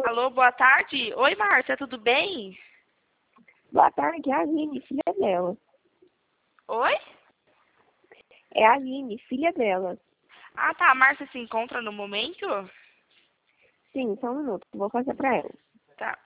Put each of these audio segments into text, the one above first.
Alô, boa tarde. Oi, Márcia, tudo bem? Boa tarde, é a Aline, filha dela. Oi? É a Aline, filha dela. Ah, tá. A Márcia se encontra no momento? Sim, só um minuto, vou fazer pra ela. Tá.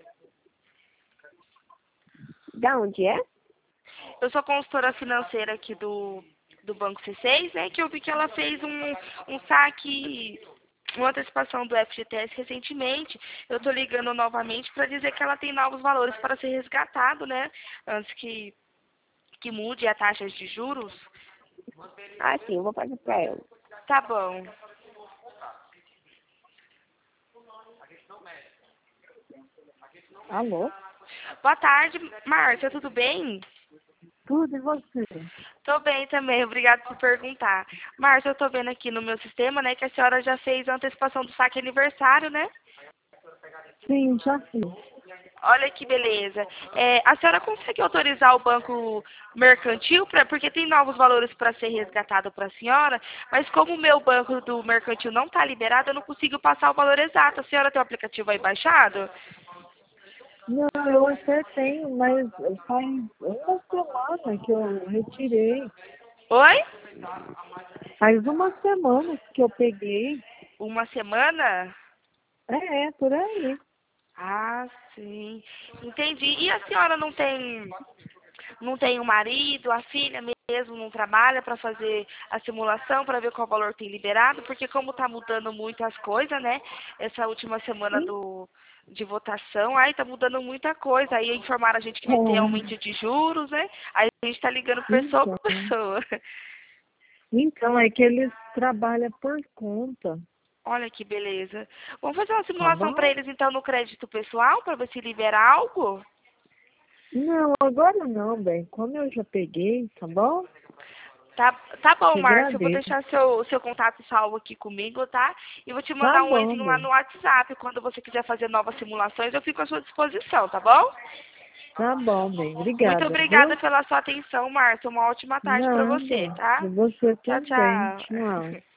Da onde é? Eu sou consultora financeira aqui do Banco C6, né? Que eu vi que ela fez um saque, uma antecipação do FGTS recentemente. Eu tô ligando novamente para dizer que ela tem novos valores para ser resgatado, né? Antes que mude a taxa de juros. Ah, sim, eu vou fazer pra ela. Tá bom. Alô? Boa tarde, Márcia, tudo bem? Tudo, e você? Tô bem também, obrigada por perguntar. Márcia, eu tô vendo aqui no meu sistema, né, que a senhora já fez a antecipação do saque aniversário, né? Sim, já fiz. Olha que beleza. A senhora consegue autorizar o banco mercantil, porque tem novos valores para ser resgatado para a senhora, mas como o meu banco do mercantil não está liberado, eu não consigo passar o valor exato. A senhora tem o aplicativo aí baixado? Não, eu até tenho, mas faz uma semana que eu retirei. Oi? Faz uma semana que eu peguei. Uma semana? Por aí. Ah, sim. Entendi. E a senhora não tem um marido, a filha mesmo não trabalha para fazer a simulação, para ver qual valor tem liberado, porque como está mudando muito as coisas, né? Essa última semana Sim. de votação, aí tá mudando muita coisa. Aí informaram a gente que vai ter É, aumento de juros, né? Aí a gente está ligando pessoa então, por pessoa. então, é que eles trabalham por conta, Olha que beleza. Vamos fazer uma tá simulação para bom? eles então no crédito pessoal, para ver se libera algo? Não, agora não, bem. Como eu já peguei, tá bom? Tá bom, Te Márcio. Eu vou agradeço. deixar seu contato salvo aqui comigo, tá? E vou te Tá mandar um bom, oizinho lá bem. no WhatsApp. Quando você quiser fazer novas simulações, eu fico à sua disposição, tá bom? Tá bom, bem. Muito Obrigada, obrigada viu? pela sua atenção, Márcio. Uma ótima tarde pra você, Nada. tá? E você Tchau, também. tchau. Tchau.